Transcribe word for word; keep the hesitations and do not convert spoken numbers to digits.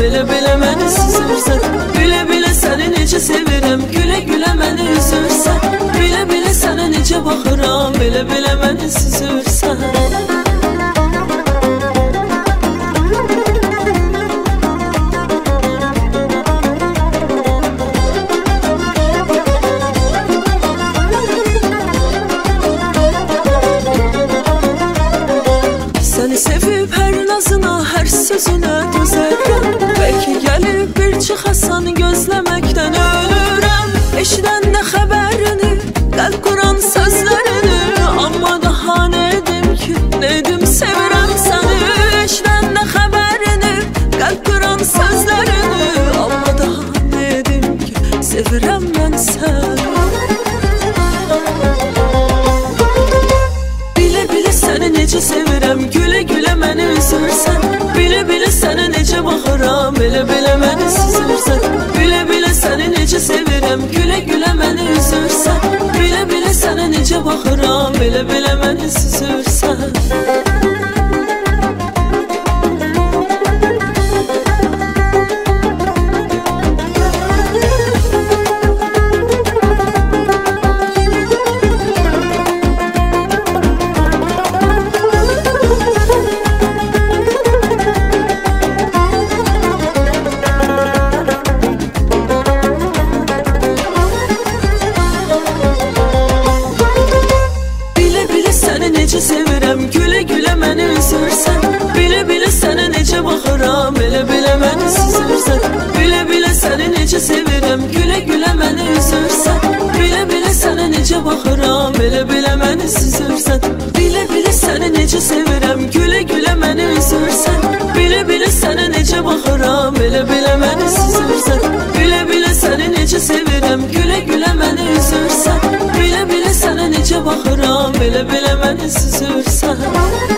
belə-belə məni süzürsən. Bilə-bilə səni necə sevirəm, gülə-gülə məni üzürsən. Bilə-bilə sənə necə baxıram, belə-belə məni süzürsən. Səni sevib hər nazına, hər sözünə dözərəm. Bəlkə gəlib bir çıxasan, gözləməkdən ölürəm. Eşidəndə xəbərini, qəlb quran sözlərini, amma daha nə edim ki, nə edim sevirəm səni. Eşidəndə xəbərini, qəlb quran sözlərini, amma daha nə edim ki, sevirəm mən səni. Bilə-bilə səni necə sevirəm, gülə-gülə məni üzürsən. Bilə-bilə sənə necə baxıram, belə-belə məni süzürsən. Bilə-bilə səni necə sevirəm, gülə-gülə məni üzürsən. Bilə-bilə sənə necə baxıram, belə-belə məni süzürsən. Necə sevirəm, gülə-gülə məni üzürsən. Bilə-bilə sənə necə baxıram, belə-belə məni süzürsən. Bilə-bilə səni necə sevirəm, gülə-gülə məni üzürsən. Bilə-bilə sənə necə baxıram, belə-belə məni süzürsən. Bilə-bilə səni necə sevirəm, gülə-gülə məni üzürsən. Bilə-bilə sənə necə baxıram, belə-belə məni süzürsən. Bilə-bilə səni necə sevirəm, gülə-gülə məni üzürsən. Bilə-bilə sənə necə baxıram, belə-belə məni süzürsən.